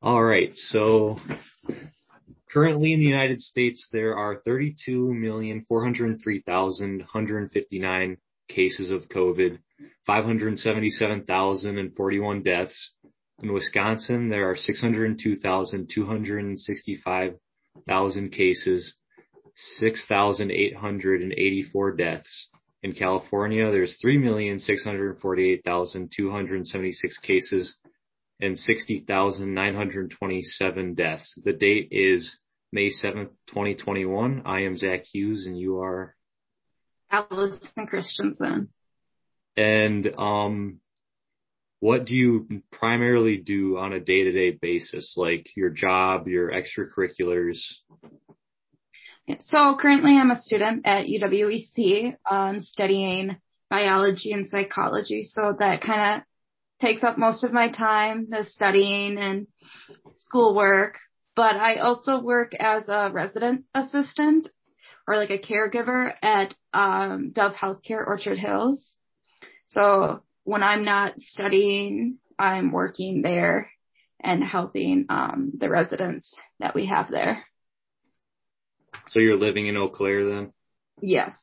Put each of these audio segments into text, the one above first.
All right. So currently in the United States, there are 32,403,159 cases of COVID, 577,041 deaths. In Wisconsin, there are 602,265 cases, 6,884 deaths. In California, there's 3,648,276 cases and 60,927 deaths. The date is May 7th, 2021. I am Zach Hughes and you are Allison Christensen. And what do you primarily do on a day-to-day basis, like your job, your extracurriculars? So currently I'm a student at UWEC, studying biology and psychology. So that kind of takes up most of my time, the studying and schoolwork. But I also work as a resident assistant or like a caregiver at Dove Healthcare Orchard Hills. So when I'm not studying, I'm working there and helping the residents that we have there. So you're living in Eau Claire then? Yes.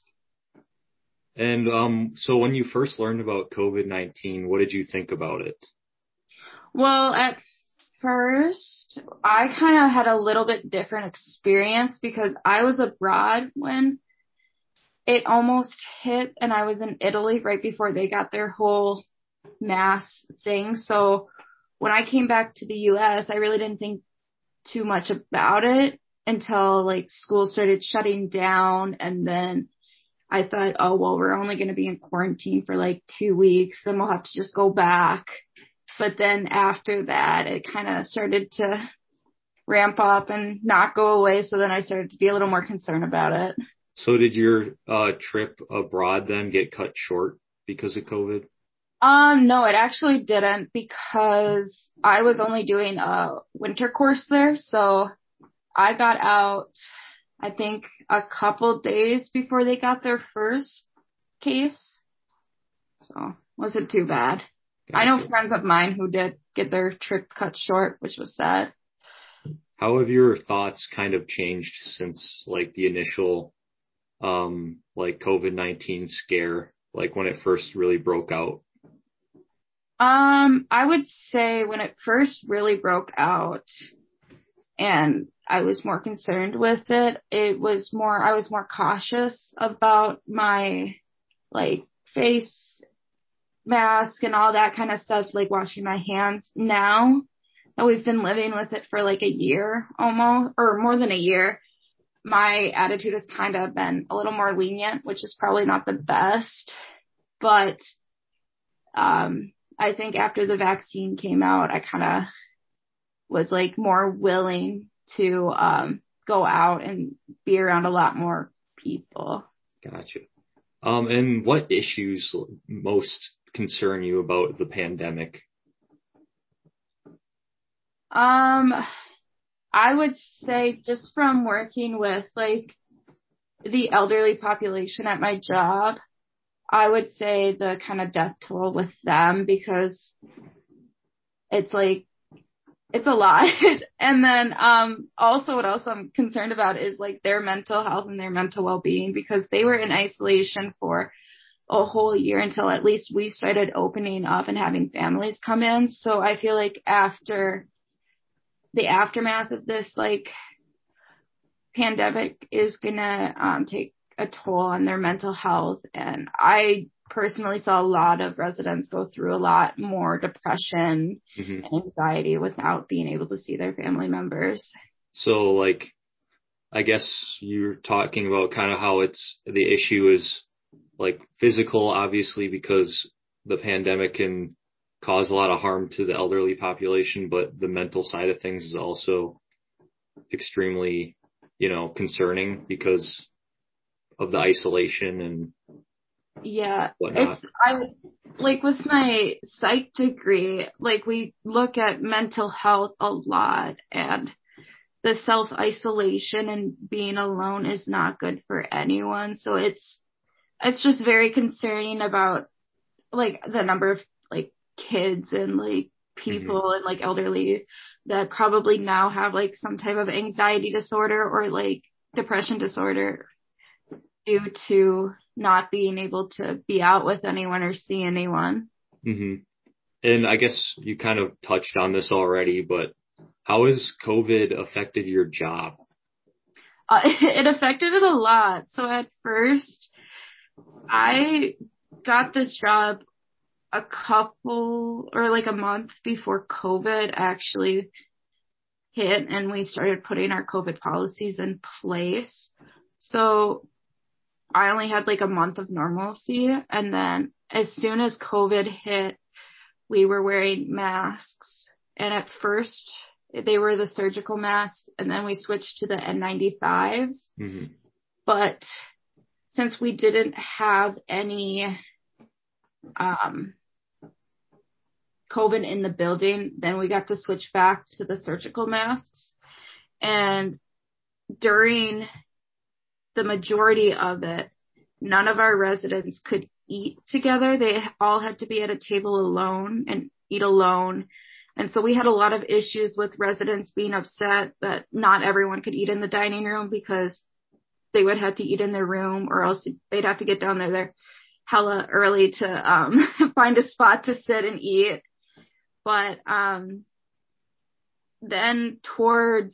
And so when you first learned about COVID-19, what did you think about it? Well, at first, I kind of had a little bit different experience because I was abroad when it almost hit, and I was in Italy right before they got their whole mass thing. So when I came back to the US, I really didn't think too much about it until like school started shutting down. And then I thought, oh, well, we're only going to be in quarantine for like 2 weeks. Then we'll have to just go back. But then after that, it kind of started to ramp up and not go away. So then I started to be a little more concerned about it. So did your trip abroad then get cut short because of COVID? No, it actually didn't because I was only doing a winter course there. So I got out, I think, a couple days before they got their first case. So wasn't too bad. Gotcha. I know friends of mine who did get their trip cut short, which was sad. How have your thoughts kind of changed since like the initial like COVID-19 scare, like when it first really broke out? I would say when it first really broke out and I was more concerned with it, I was more cautious about my like face mask and all that kind of stuff, like washing my hands. Now that we've been living with it for like a year almost, or more than a year, my attitude has kind of been a little more lenient, which is probably not the best. But I think after the vaccine came out, I kind of was like more willing to go out and be around a lot more people. Gotcha. And what issues most concern you about the pandemic? I would say just from working with like the elderly population at my job, I would say the kind of death toll with them because it's like, it's a lot. And then, also what else I'm concerned about is like their mental health and their mental well-being because they were in isolation for a whole year until at least we started opening up and having families come in. So I feel like after the aftermath of this, like pandemic is gonna, take a toll on their mental health. And I personally saw a lot of residents go through a lot more depression and anxiety without being able to see their family members. So like, I guess you're talking about kind of how the issue is like physical, obviously, because the pandemic can cause a lot of harm to the elderly population, but the mental side of things is also extremely, concerning because of the isolation and whatnot. I like with my psych degree, like we look at mental health a lot and the self-isolation and being alone is not good for anyone. So it's just very concerning about like the number of like kids and like people and like elderly that probably now have like some type of anxiety disorder or like depression disorder due to not being able to be out with anyone or see anyone. Mm-hmm. And I guess you kind of touched on this already, but how has COVID affected your job? It affected it a lot. So at first, I got this job a couple or like a month before COVID actually hit and we started putting our COVID policies in place. So I only had like a month of normalcy. And then as soon as COVID hit, we were wearing masks. And at first they were the surgical masks and then we switched to the N95s. Mm-hmm. But since we didn't have any COVID in the building, then we got to switch back to the surgical masks. And during the majority of it, none of our residents could eat together. They all had to be at a table alone and eat alone. And so we had a lot of issues with residents being upset that not everyone could eat in the dining room because they would have to eat in their room or else they'd have to get down there hella early to find a spot to sit and eat. But then towards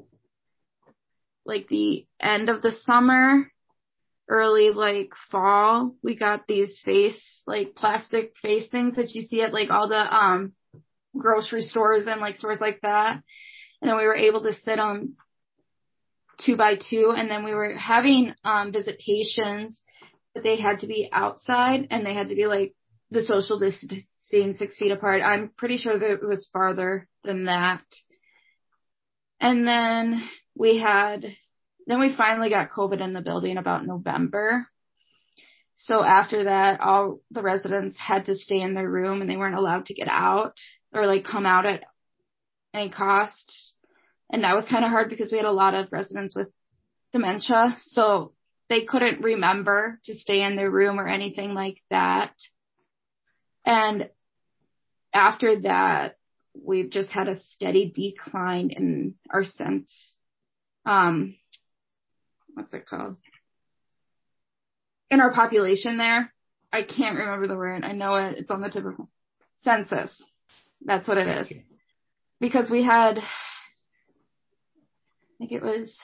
like the end of the summer, early like fall, we got these like plastic face things that you see at like all the grocery stores and like stores like that. And then we were able to sit them 2 by 2. And then we were having visitations, but they had to be outside and they had to be like the social distancing 6 feet apart. I'm pretty sure that it was farther than that. And then we finally got COVID in the building about November. So after that, all the residents had to stay in their room and they weren't allowed to get out or like come out at any cost. And that was kind of hard because we had a lot of residents with dementia. So they couldn't remember to stay in their room or anything like that. And after that, we've just had a steady decline in our what's it called? In our population there. I can't remember the word. I know it's on the tip of census. That's what it is. Because we had, I think it was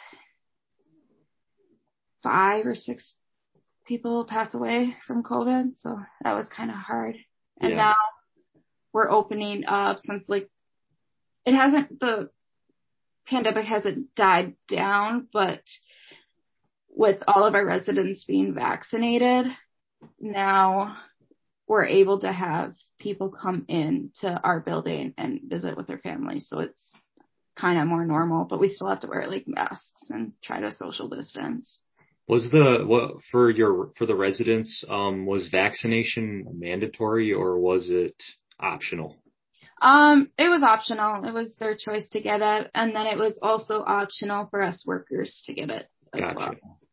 5 or 6 people pass away from COVID. So that was kind of hard. And now we're opening up since like the pandemic hasn't died down, but with all of our residents being vaccinated, now we're able to have people come in to our building and visit with their families. So it's kind of more normal, but we still have to wear like masks and try to social distance. For the residents, was vaccination mandatory or was it optional? It was optional. It was their choice to get it. And then it was also optional for us workers to get it as well.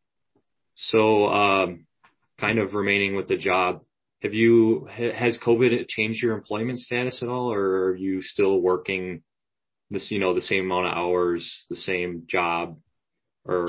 So, kind of remaining with the job, has COVID changed your employment status at all, or are you still working the same amount of hours, the same job? Or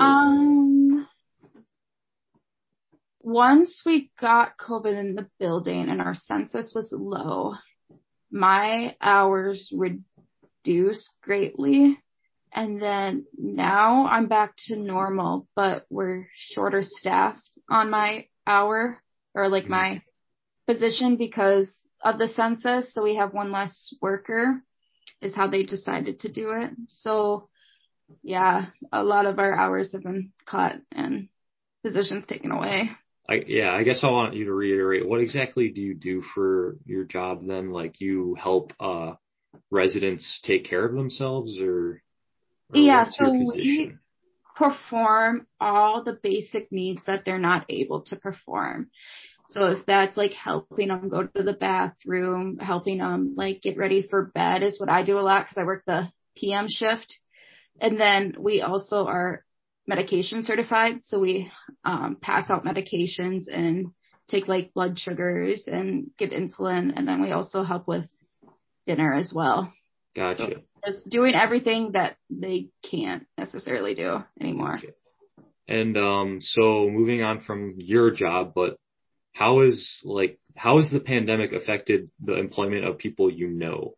once we got COVID in the building and our census was low, my hours reduced greatly. And then now I'm back to normal, but we're shorter staffed on my hour or like my position because of the census. So we have one less worker is how they decided to do it. So yeah, a lot of our hours have been cut and positions taken away. I guess I want you to reiterate, what exactly do you do for your job then? Like you help residents take care of themselves or yeah, so we perform all the basic needs that they're not able to perform. So if that's like helping them go to the bathroom, helping them like get ready for bed is what I do a lot because I work the PM shift. And then we also are medication certified. So we pass out medications and take like blood sugars and give insulin. And then we also help with dinner as well. Gotcha. So just doing everything that they can't necessarily do anymore. Gotcha. And so moving on from your job, but how has the pandemic affected the employment of people you know?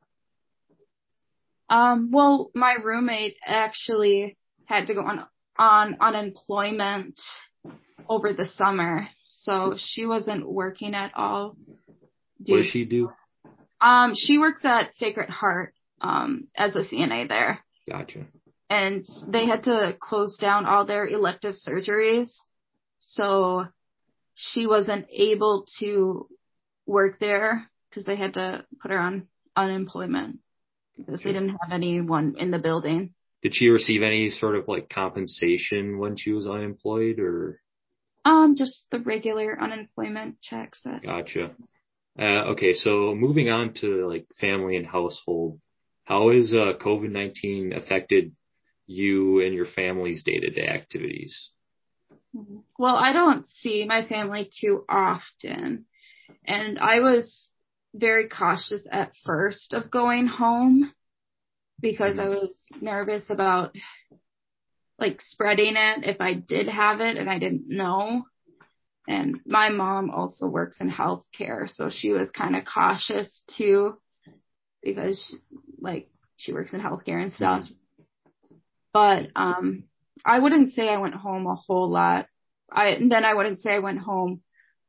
Well, my roommate actually had to go on unemployment over the summer, so she wasn't working at all. What does she do? She works at Sacred Heart, as a CNA there. Gotcha. And they had to close down all their elective surgeries, so she wasn't able to work there because they had to put her on unemployment because they didn't have anyone in the building. Did she receive any sort of like compensation when she was unemployed or? Just the regular unemployment checks. Gotcha. Okay, so moving on to like family and household, how has COVID-19 affected you and your family's day-to-day activities? Well, I don't see my family too often, and I was very cautious at first of going home because I was nervous about like spreading it if I did have it and I didn't know. And my mom also works in healthcare, so she was kind of cautious too because she works in healthcare and stuff. But I wouldn't say I went home a whole lot. I wouldn't say I went home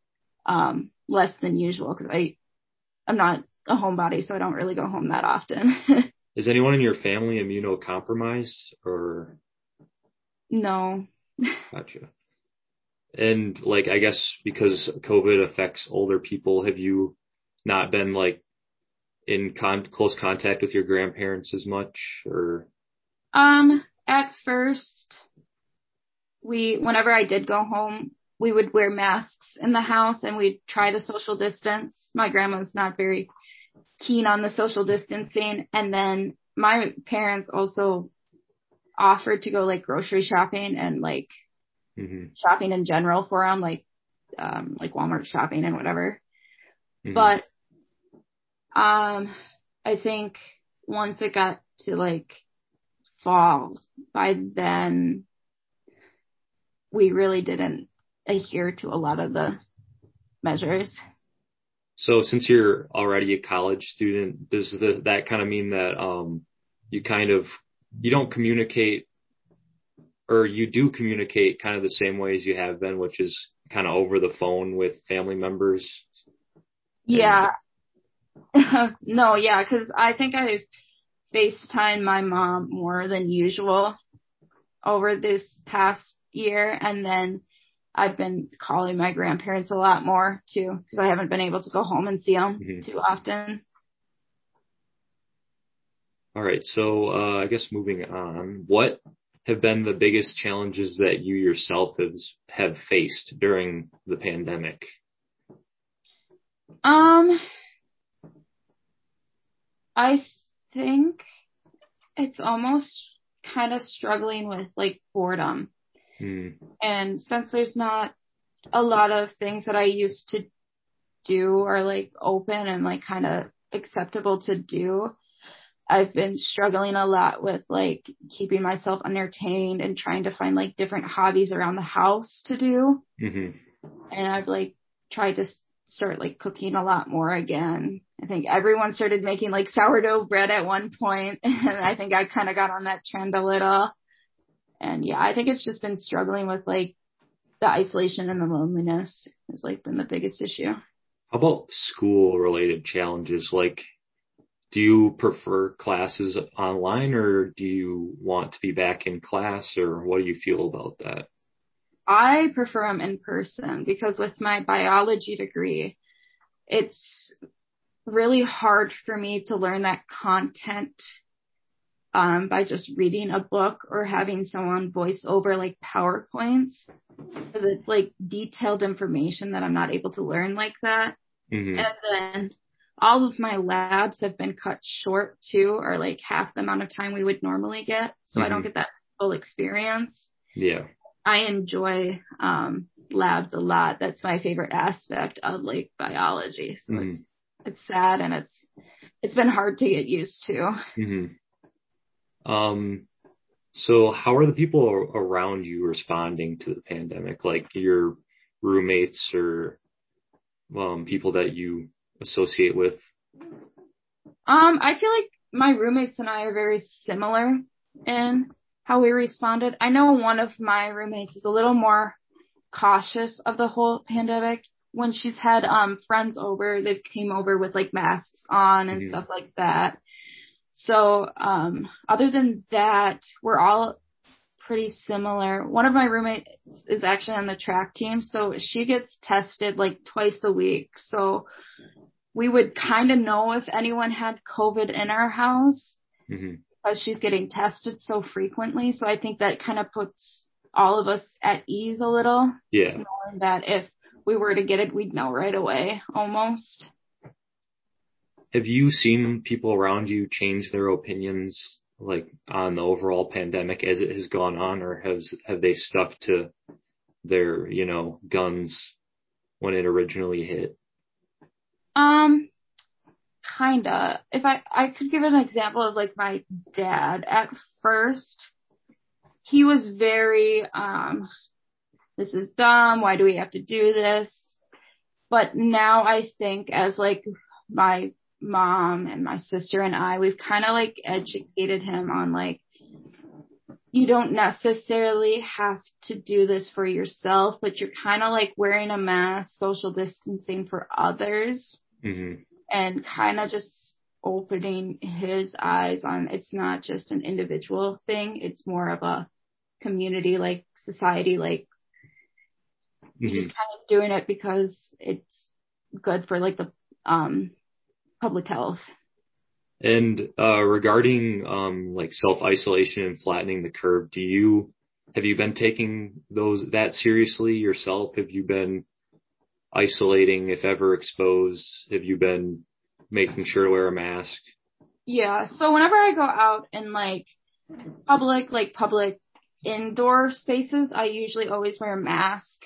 less than usual because I'm not a homebody, so I don't really go home that often. Is anyone in your family immunocompromised or? No. Gotcha. And like, I guess because COVID affects older people, have you not been like in close contact with your grandparents as much or? At first, whenever I did go home, we would wear masks in the house and we'd try to social distance. My grandma's not very keen on the social distancing. And then my parents also offered to go like grocery shopping and like shopping in general for them, like Walmart shopping and whatever. But, I think once it got to like fall, by then we really didn't adhere to a lot of the measures. So since you're already a college student, does that kind of mean that you don't communicate, or you do communicate kind of the same way as you have been, which is kind of over the phone with family members? Yeah. No, yeah, because I think I've FaceTimed my mom more than usual over this past year, and then I've been calling my grandparents a lot more too because I haven't been able to go home and see them too often. All right, so I guess moving on, what have been the biggest challenges that you yourself have faced during the pandemic? I think it's almost kind of struggling with like boredom. And since there's not a lot of things that I used to do are like open and like kind of acceptable to do, I've been struggling a lot with like keeping myself entertained and trying to find like different hobbies around the house to do. And I've like tried to start like cooking a lot more again. I think everyone started making like sourdough bread at one point, and I think I kind of got on that trend a little. And yeah, I think it's just been struggling with like the isolation and the loneliness has like been the biggest issue. How about school related challenges? Like, do you prefer classes online or do you want to be back in class, or what do you feel about that? I prefer them in person because with my biology degree, it's really hard for me to learn that content by just reading a book or having someone voice over like PowerPoints. So it's like detailed information that I'm not able to learn like that. And then all of my labs have been cut short too, or like half the amount of time we would normally get. So I don't get that full experience. Yeah. I enjoy labs a lot. That's my favorite aspect of like biology. So it's it's sad, and it's been hard to get used to. Mm-hmm. So how are the people around you responding to the pandemic? Like your roommates or people that you associate with? I feel like my roommates and I are very similar in how we responded. I know one of my roommates is a little more cautious of the whole pandemic. When she's had friends over, they've came over with like masks on and Mm-hmm. stuff like that. So other than that, we're all pretty similar. One of my roommates is actually on the track team, so she gets tested like twice a week. So we would kind of know if anyone had COVID in our house Mm-hmm. because she's getting tested so frequently. So I think that kind of puts all of us at ease a little, Yeah. knowing that if we were to get it, we'd know right away almost. Have you seen people around you change their opinions like on the overall pandemic as it has gone on, or have they stuck to their, guns when it originally hit? Um, Kinda. If I could give an example of like my dad, at first he was very, this is dumb. Why do we have to do this? But now I think as like my mom and my sister and we've kind of like educated him on like, you don't necessarily have to do this for yourself, but you're kind of like wearing a mask, social distancing for others, Mm-hmm. and kind of just opening his eyes on it's not just an individual thing. It's more of a community, like society, like you're just Mm-hmm. kind of doing it because it's good for like the public health. And regarding like self-isolation and flattening the curve, have you been taking that seriously yourself? Have you been isolating if ever exposed? Have you been making sure to wear a mask? Yeah. So whenever I go out in like public indoor spaces, I usually always wear a mask.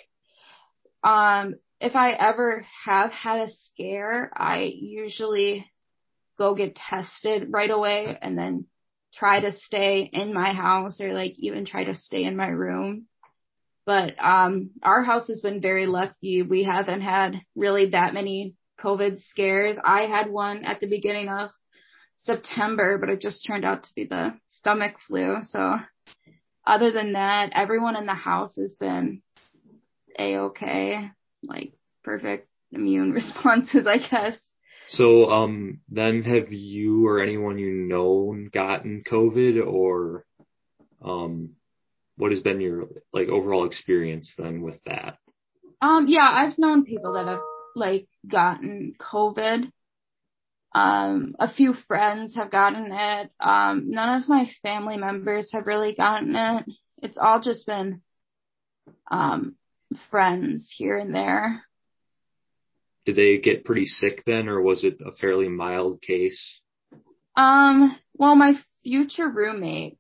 If I ever have had a scare, I usually go get tested right away and then try to stay in my house or like even try to stay in my room. But our house has been very lucky. We haven't had really that many COVID scares. I had one at the beginning of September, but it just turned out to be the stomach flu. So other than that, everyone in the house has been a-okay, like perfect immune responses, I guess. So, then have you or anyone you know gotten COVID, or, what has been your like overall experience then with that? Yeah, I've known people that have like gotten COVID. A few friends have gotten it. None of my family members have really gotten it. It's all just been, um, friends here and there. Did they get pretty sick then, or was it a fairly mild case? Well, my future roommate,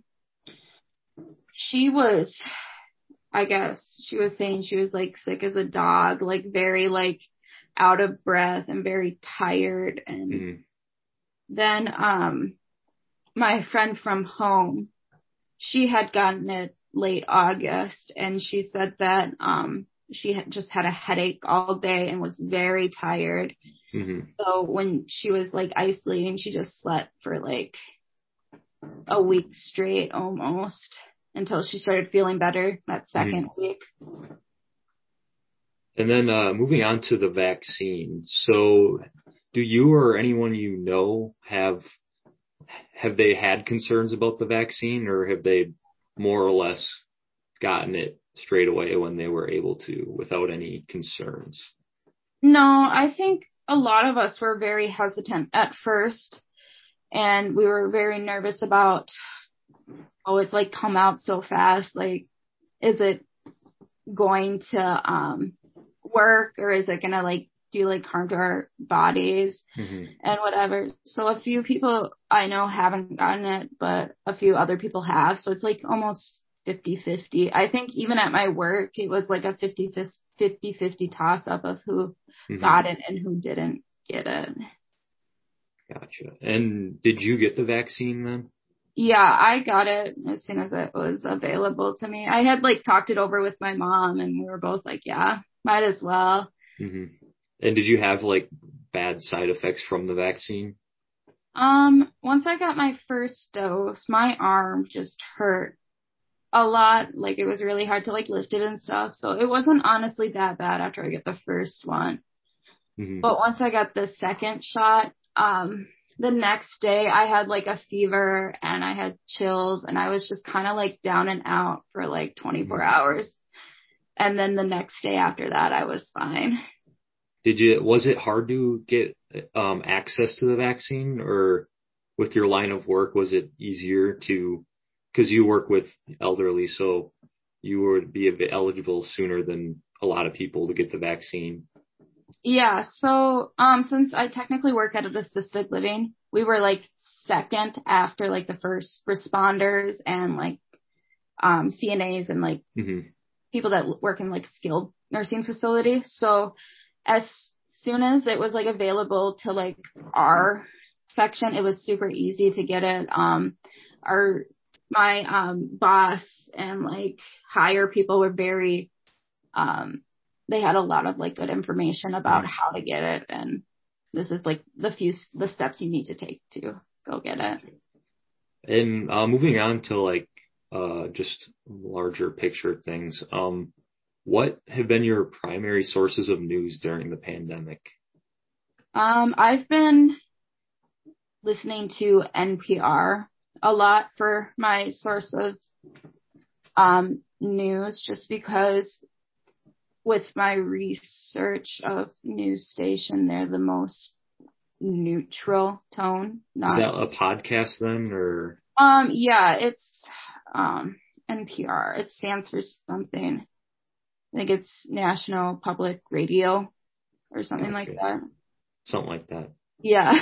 she was, I guess she was saying she was like sick as a dog, like very like out of breath and very tired. And Mm-hmm. then, my friend from home, she had gotten it late August, and she said that, she had just had a headache all day and was very tired. Mm-hmm. So when she was like isolating, she just slept for like a week straight almost until she started feeling better that Mm-hmm. second week. And then moving on to the vaccine. So, do you or anyone you know have they had concerns about the vaccine, or have they more or less gotten it straight away when they were able to without any concerns? No, I think a lot of us were very hesitant at first, and we were very nervous about, oh, it's like come out so fast. Like, is it going to work, or is it gonna like do like harm to our bodies Mm-hmm. and whatever? So a few people I know haven't gotten it, but a few other people have. So it's like almost 50-50. I think even at my work, it was like a 50-50 toss up of who Mm-hmm. got it and who didn't. get it. Gotcha. And did you get the vaccine then? Yeah, I got it as soon as it was available to me. I had like talked it over with my mom and we were both like, yeah, might as well. Hmm. And did you have like bad side effects from the vaccine? Once I got my first dose, my arm just hurt a lot. Like it was really hard to like lift it and stuff. So it wasn't honestly that bad after I get the first one. Hmm. But once I got the second shot, the next day I had like a fever and I had chills and I was just kind of like down and out for like 24 hours. And then the next day after that, I was fine. Was it hard to get access to the vaccine, or with your line of work, was it easier to, because you work with elderly, so you would be a bit eligible sooner than a lot of people to get the vaccine? Yeah. So, since I technically work at an assisted living, we were like second after like the first responders and like, CNAs and like Hmm. people that work in like skilled nursing facilities. So as soon as it was like available to like our section, it was super easy to get it. My boss and like higher people were very, um, they had a lot of like good information about Hmm. how to get it. And this is like the steps you need to take to go get it. And moving on to like just larger picture things, what have been your primary sources of news during the pandemic? I've been listening to NPR a lot for my source of news, just because with my research of news station, they're the most neutral tone. Is Not that a podcast then, or? yeah, it's um NPR. It stands for something. I think it's National Public Radio or something like Gotcha. that. Something like that. Yeah.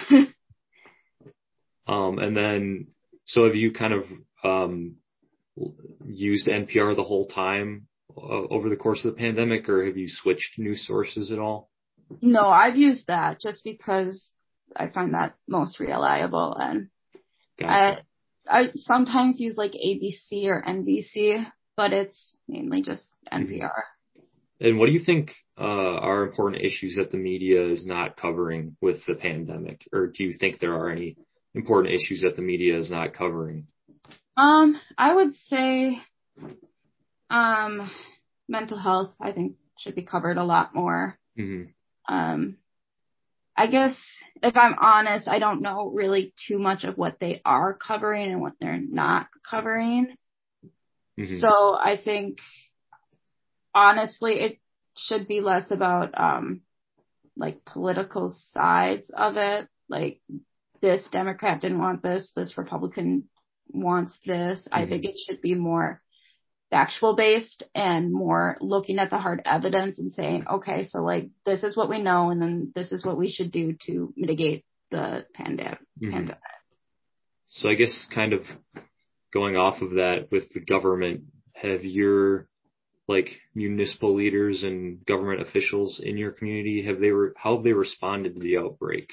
And then, so have you kind of um, used NPR the whole time over the course of the pandemic, or have you switched news sources at all? No, I've used that just because I find that most reliable, and Gotcha. I I sometimes use like ABC or NBC, but it's mainly just Hmm. NPR. And what do you think are important issues that the media is not covering with the pandemic, or do you think there are any important issues that the media is not covering? I would say um mental health I think should be covered a lot more. Hmm. Um I guess if I'm honest, I don't know really too much of what they are covering and what they're not covering. Hmm. So I think honestly it should be less about like political sides of it. Like this Democrat didn't want this, this Republican wants this. I think Hmm. it should be more factual based and more looking at the hard evidence and saying, okay, so like this is what we know and then this is what we should do to mitigate the Hmm. pandemic. So I guess kind of going off of that with the government, have your like municipal leaders and government officials in your community, how have they responded to the outbreak?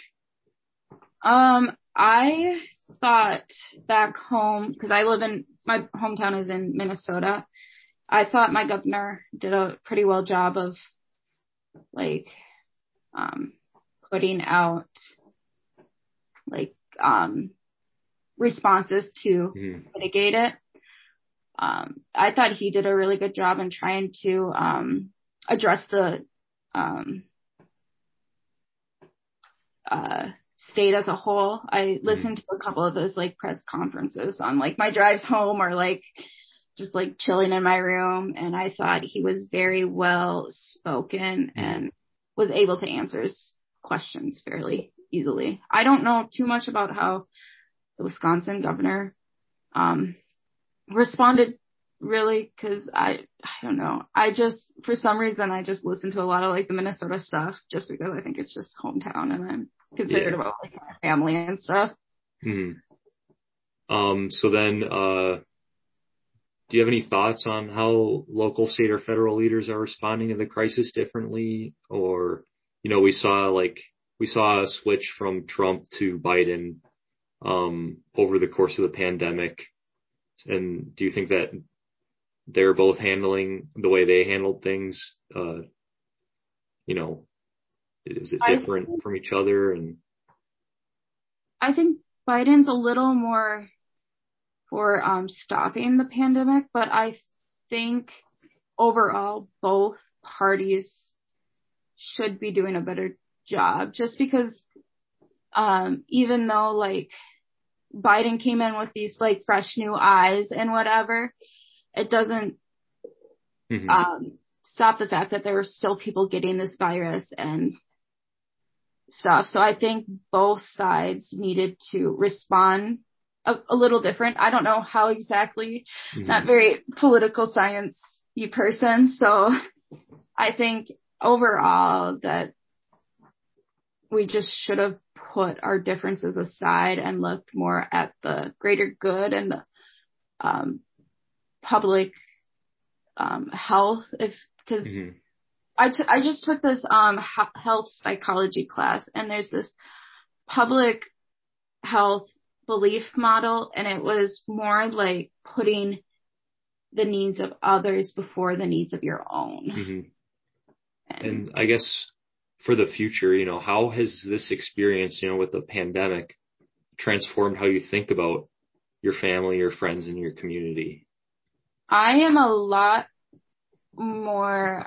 I thought back home, because I live in, my hometown is in Minnesota. I thought my governor did a pretty well job of like, um, putting out like, responses to Hmm. mitigate it. I thought he did a really good job in trying to, address the, um, uh, state as a whole. I Hmm. listened to a couple of those like press conferences on like my drives home or like just like chilling in my room. And I thought he was very well spoken Hmm. and was able to answer his questions fairly easily. I don't know too much about how the Wisconsin governor, um, responded really, because I don't know. I just, for some reason, I just listen to a lot of like the Minnesota stuff just because I think it's just hometown and I'm concerned Yeah. about like my family and stuff. Hmm. So then, do you have any thoughts on how local, state, or federal leaders are responding to the crisis differently? Or, we saw like we saw a switch from Trump to Biden over the course of the pandemic. And do you think that they're both handling the way they handled things? You know, is it different from each other? And I think Biden's a little more for stopping the pandemic, but I think overall both parties should be doing a better job, just because even though like Biden came in with these like fresh new eyes and whatever, it doesn't stop the fact that there are still people getting this virus and stuff. So I think both sides needed to respond a little different. I don't know how exactly, not very political science-y person. So I think overall that we just should have put our differences aside and looked more at the greater good and the public health. Because I just took this health psychology class, and there's this public health belief model, and it was more like putting the needs of others before the needs of your own. And I guess for the future, you know, how has this experience, you know, with the pandemic transformed how you think about your family, your friends, and your community? I am a lot more,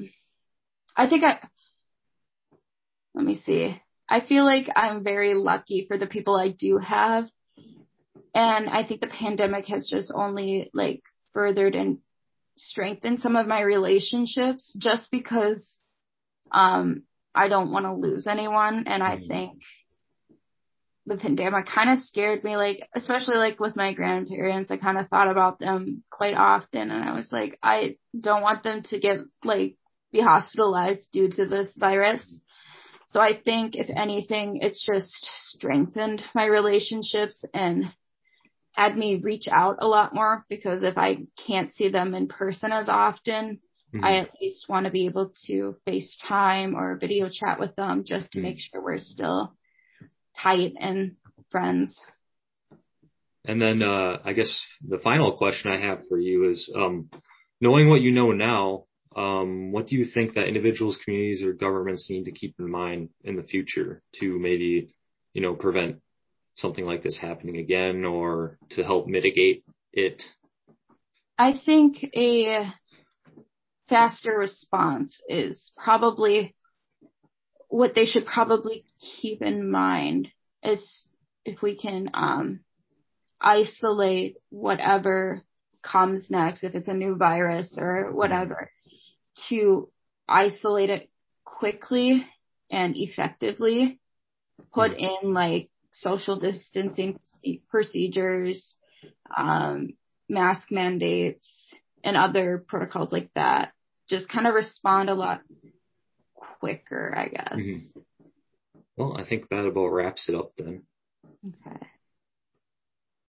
let me see. I feel like I'm very lucky for the people I do have. And I think the pandemic has just only like furthered and strengthened some of my relationships, just because I don't want to lose anyone. And I think the pandemic kind of scared me, like, especially like with my grandparents. I kind of thought about them quite often, and I was like, I don't want them to get like be hospitalized due to this virus. So I think if anything, it's just strengthened my relationships and had me reach out a lot more, because if I can't see them in person as often, I at least want to be able to FaceTime or video chat with them, just to make sure we're still tight and friends. And then I guess the final question I have for you is, knowing what you know now, what do you think that individuals, communities, or governments need to keep in mind in the future to maybe, you know, prevent something like this happening again, or to help mitigate it? I think a faster response is probably what they should probably keep in mind, is if we can isolate whatever comes next, if it's a new virus or whatever, to isolate it quickly and effectively, put in like social distancing procedures, mask mandates, and other protocols like that. Just kind of respond a lot quicker, I guess. Well, I think that about wraps it up then. Okay.